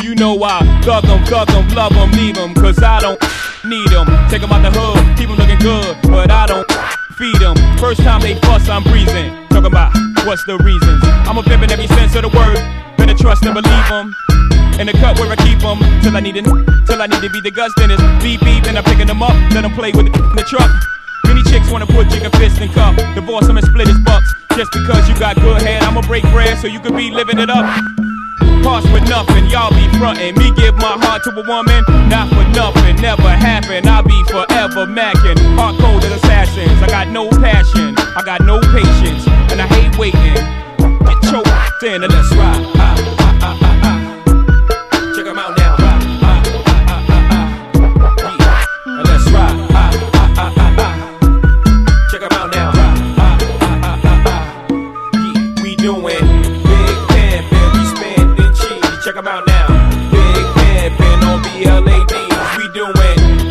You know I thug 'em, love 'em, leave 'em, cause I don't need 'em. Take 'em out the hood, keep 'em looking good, but I don't feed 'em. First time they fuss, I'm breezing. Talking about what's the reasons. I'm a pimp in every sense of the word. Better trust and believe 'em. In the cut where I keep 'em, till I need to be the guts, then it's beep beep, and I'm picking 'em up, let 'em play with it in the truck. Many chicks wanna put chicken fist in cup, divorce 'em and split his bucks. Just because you got good head, I'ma break bread so you could be living it up. Parts with nothing, y'all be frontin'. Me give my heart to a woman, not for nothing, never happen. I'll be forever mackin'. Heart cold as assassins, I got no passion, I got no patience, and I hate waiting. Get choked in and let's ride. Check 'em out now. Yeah. And let's ride. Check 'em out now. Yeah. We doing big pimpin', we spendin' cheese. Check 'em out now. Big pimpin' on BLADs. We doing